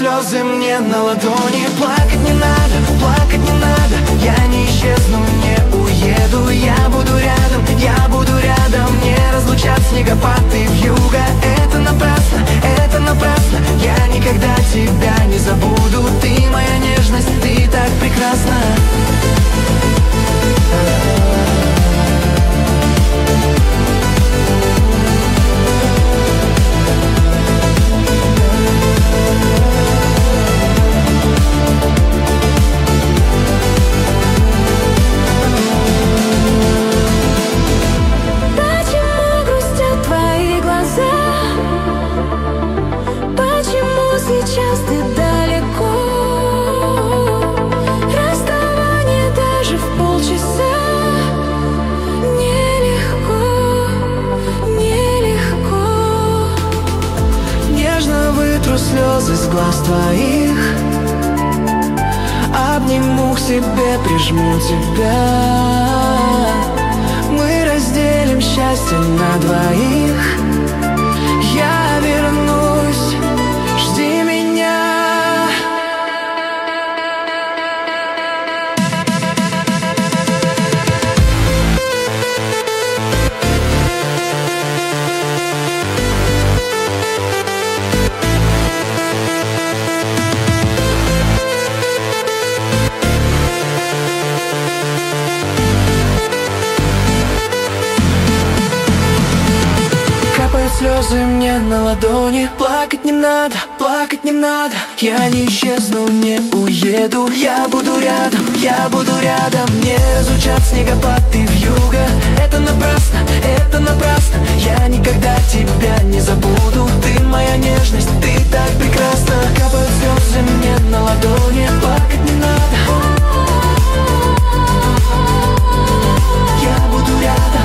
слезы мне на ладони. Плакать не надо, плакать не надо. Я не исчезну, не уеду. Я буду рядом. Не разлучат снегопады вьюга. Это напрасно, я никогда тебя не забуду. Ты моя нежность, ты так прекрасна. Сейчас ты далеко, расставание даже в полчаса. Нелегко, нелегко. Нежно вытру слезы с глаз твоих, обниму к себе, прижму тебя. Мы разделим счастье на двоих. Я вернусь, жди меня. Капают слезы мне на ладони. Плакать не надо, плакать не надо. Я не исчезну, не уеду. Я буду рядом. Не разлучат снегопады вьюга. Это напрасно, я никогда тебя не забуду. Ты моя нежность, ты так прекрасна. Капают слезы мне на ладони. Плакать не надо. Я буду рядом.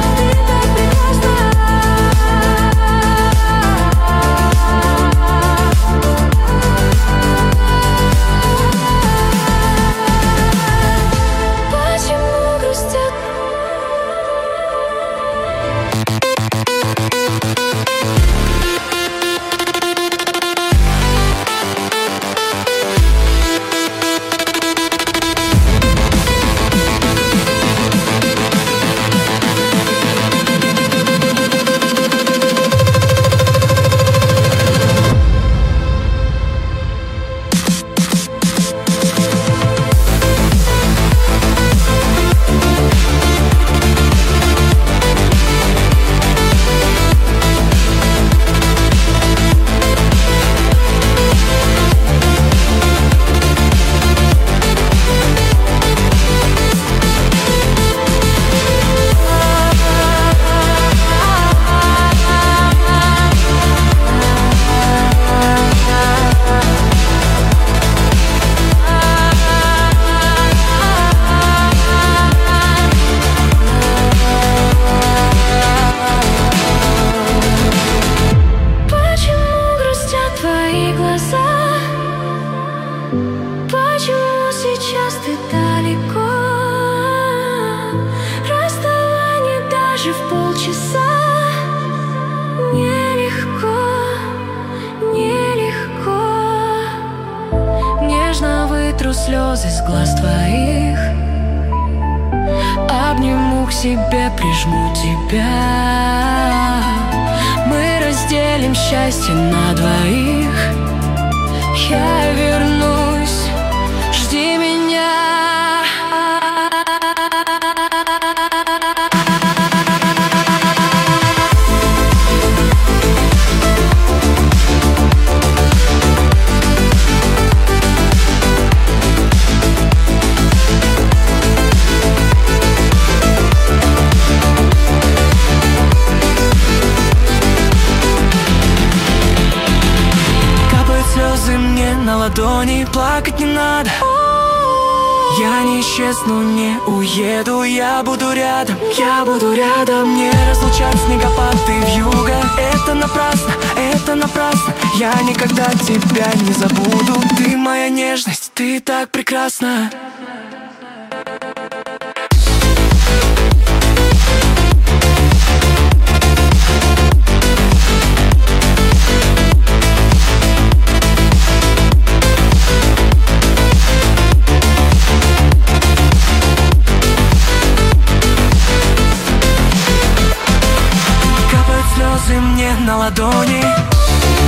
Почему сейчас ты далеко? Расставание даже в полчаса. Нелегко, нелегко. Нежно вытру слезы с глаз твоих, обниму к себе, прижму тебя. Мы разделим счастье на двоих. Я вернусь, жди меня. На ладони, плакать не надо. Я не исчезну, не уеду. Я буду рядом. Не разлучат снегопады вьюга. Это напрасно, я никогда тебя не забуду. Ты моя нежность, ты так прекрасна. слезы мне на ладони.